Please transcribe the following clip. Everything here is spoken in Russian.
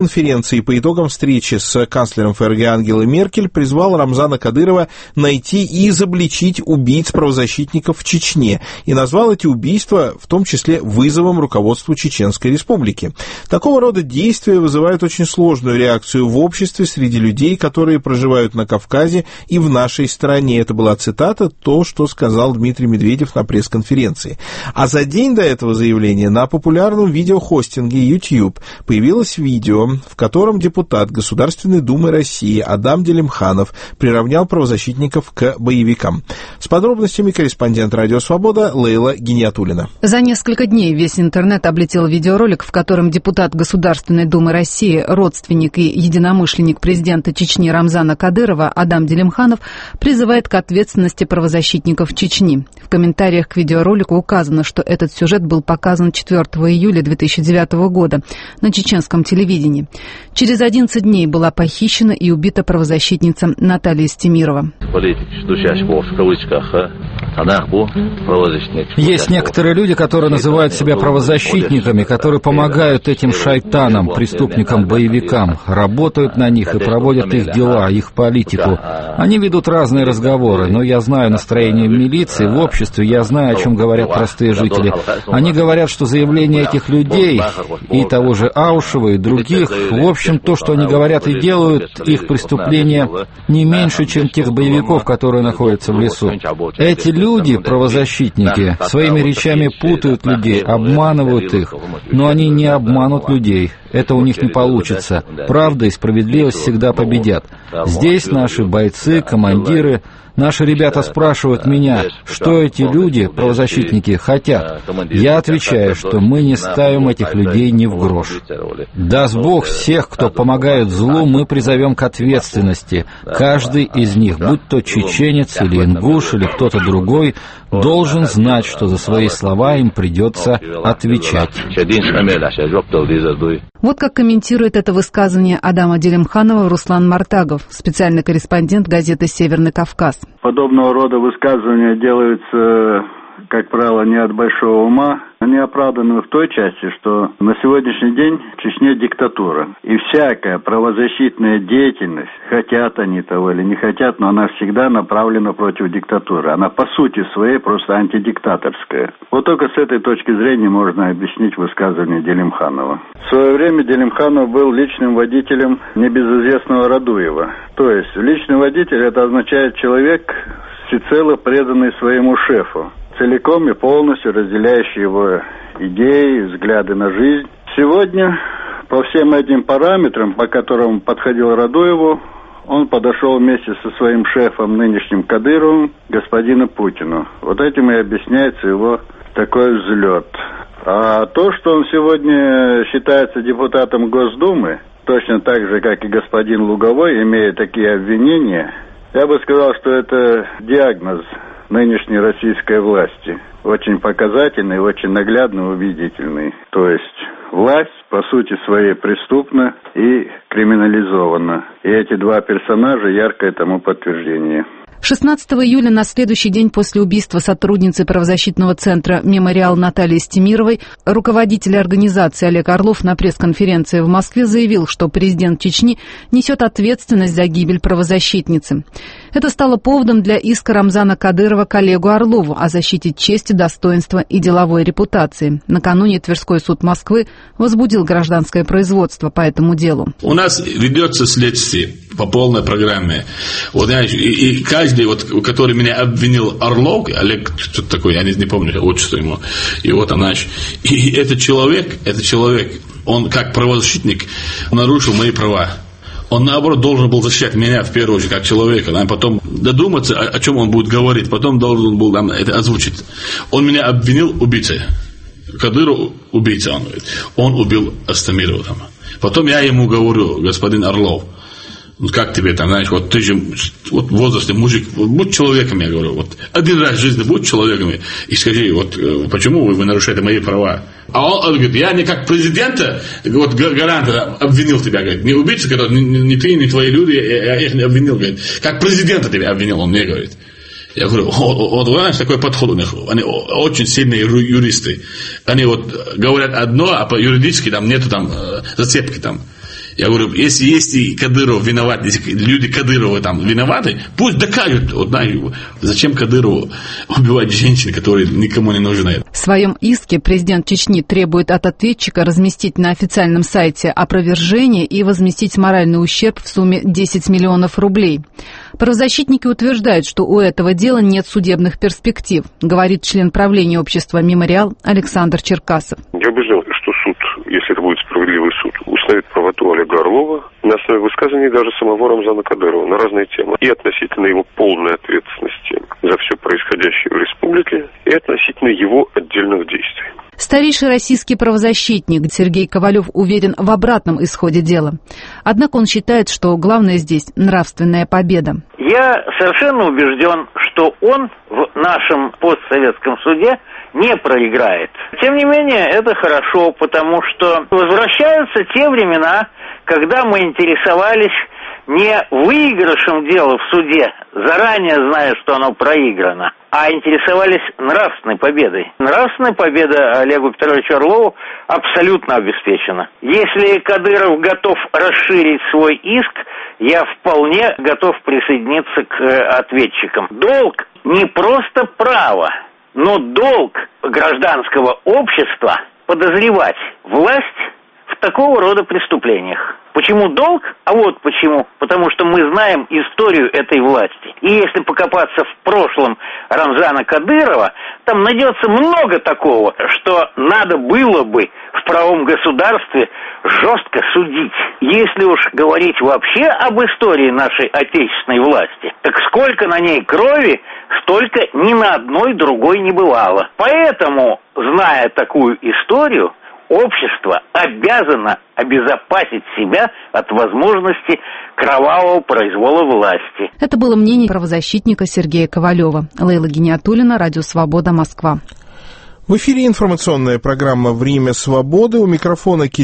пресс-конференции по итогам встречи с канцлером ФРГ Ангелой Меркель призвал Рамзана Кадырова найти и изобличить убийц правозащитников в Чечне и назвал эти убийства в том числе вызовом руководству Чеченской Республики. Такого рода действия вызывают очень сложную реакцию в обществе среди людей, которые проживают на Кавказе и в нашей стране. Это была цитата, то, что сказал Дмитрий Медведев на пресс-конференции. А за день до этого заявления на популярном видеохостинге YouTube появилось видео, в котором депутат Государственной Думы России Адам Делимханов приравнял правозащитников к боевикам. С подробностями корреспондент «Радио Свобода» Лейла Гиниатуллина. За несколько дней весь интернет облетел видеоролик, в котором депутат Государственной Думы России, родственник и единомышленник президента Чечни Рамзана Кадырова Адам Делимханов призывает к ответственности правозащитников Чечни. В комментариях к видеоролику указано, что этот сюжет был показан 4 июля 2009 года на чеченском телевидении. Через 11 дней была похищена и убита правозащитница Наталья Стемирова. Есть некоторые люди, которые называют себя правозащитниками, которые помогают этим шайтанам, преступникам, боевикам, работают на них и проводят их дела, их политику. Они ведут разные разговоры, но я знаю настроение в милиции, в обществе, я знаю, о чем говорят простые жители. Они говорят, что заявления этих людей, и того же Аушева, и других, в общем, то, что они говорят и делают, их преступления не меньше, чем тех боевиков, которые находятся в лесу. Эти люди, правозащитники, своими речами путают людей, обманывают их, но они не обманут людей. Это у них не получится. Правда и справедливость всегда победят. Здесь наши бойцы, командиры, наши ребята спрашивают меня, что эти люди, правозащитники, хотят. Я отвечаю, что мы не ставим этих людей ни в грош. Даст Бог, всех, кто помогает злу, мы призовем к ответственности. Каждый из них, будь то чеченец или ингуш или кто-то другой, должен знать, что за свои слова им придется отвечать. Вот как комментирует это высказывание Адама Делимханова Руслан Мартагов, специальный корреспондент газеты «Северный Кавказ». Подобного рода высказывания делаются, как правило, не от большого ума. Они оправданы в той части, что на сегодняшний день в Чечне диктатура. И всякая правозащитная деятельность, хотят они того или не хотят, но она всегда направлена против диктатуры. Она по сути своей просто антидиктаторская. Вот только с этой точки зрения можно объяснить высказывание Делимханова. В свое время Делимханов был личным водителем небезызвестного Радуева. То есть личный водитель — это означает человек, всецело преданный своему шефу, целиком и полностью разделяющий его идеи, взгляды на жизнь. Сегодня по всем этим параметрам, по которым подходил Радуеву, он подошел вместе со своим шефом, нынешним Кадыровым, господину Путину. Вот этим и объясняется его такой взлет. А то, что он сегодня считается депутатом Госдумы, точно так же, как и господин Луговой, имея такие обвинения, я бы сказал, что это диагноз нынешней российской власти. Очень показательный, очень наглядный, убедительный. То есть власть, по сути своей, преступна и криминализована. И эти два персонажа — яркое тому подтверждение. 16 июля, на следующий день после убийства сотрудницы правозащитного центра «Мемориал» Натальи Стемировой, руководитель организации Олег Орлов на пресс-конференции в Москве заявил, что президент Чечни несет ответственность за гибель правозащитницы. Это стало поводом для иска Рамзана Кадырова к Олегу Орлову о защите чести, достоинства и деловой репутации. Накануне Тверской суд Москвы возбудил гражданское производство по этому делу. У нас ведется следствие по полной программе. Вот, и каждый, который меня обвинил, Орлов, Олег, что-то такое, я не помню отчество ему, и вот она. И этот человек, он как правозащитник нарушил мои права. Он, наоборот, должен был защищать меня, в первую очередь, как человека, а потом додуматься, о чем он будет говорить, потом должен был нам это озвучить. Он меня обвинил убийцей. Кадыров убийца, он говорит. Он убил Астамирова там. Потом я ему говорю, господин Орлов, как тебе там, знаешь, вот ты же вот в возрасте мужик, будь человеком, я говорю, вот один раз в жизни будь человеком и скажи, вот почему вы нарушаете мои права. А он говорит, я не как президента, вот гаранта обвинил тебя, говорит, не убийца, когда не ты, не твои люди, я их не обвинил, говорит, как президента тебя обвинил, он мне говорит. Я говорю, вот знаешь, такой подход у них, они очень сильные юристы, они вот говорят одно, а по юридически там нету там зацепки там. Я говорю, если Кадыров виноват, если люди Кадырова там виноваты, пусть докажут. Вот, знаешь, зачем Кадырову убивать женщин, которые никому не нужны? В своем иске президент Чечни требует от ответчика разместить на официальном сайте опровержение и возместить моральный ущерб в сумме 10 миллионов рублей. Правозащитники утверждают, что у этого дела нет судебных перспектив, говорит член правления общества «Мемориал» Александр Черкасов. Я убежден, что суд, если это будет справедливый суд, установит правоту Олега Орлова на основе высказаний даже самого Рамзана Кадырова на разные темы. И относительно его полной ответственности за все происходящее в республике, и относительно его отдельных действий. Старейший российский правозащитник Сергей Ковалев уверен в обратном исходе дела. Однако он считает, что главное здесь нравственная победа. Я совершенно убежден, что он в нашем постсоветском суде не проиграет. Тем не менее, это хорошо, потому что возвращаются те времена, когда мы интересовались не выигрышем дела в суде, заранее зная, что оно проиграно, а интересовались нравственной победой. Нравственная победа Олегу Петровичу Орлову абсолютно обеспечена. Если Кадыров готов расширить свой иск, я вполне готов присоединиться к ответчикам. Долг не просто право, но долг гражданского общества подозревать власть в такого рода преступлениях. Почему долг? А вот почему. Потому что мы знаем историю этой власти. И если покопаться в прошлом Рамзана Кадырова, там найдется много такого, что надо было бы в правом государстве жестко судить. Если уж говорить вообще об истории нашей отечественной власти, так сколько на ней крови, столько ни на одной другой не бывало. Поэтому, зная такую историю, общество обязано обезопасить себя от возможности кровавого произвола власти. Это было мнение правозащитника Сергея Ковалева. Лейла Гиниатуллина, Радио Свобода, Москва. В эфире информационная программа «Время свободы». У микрофона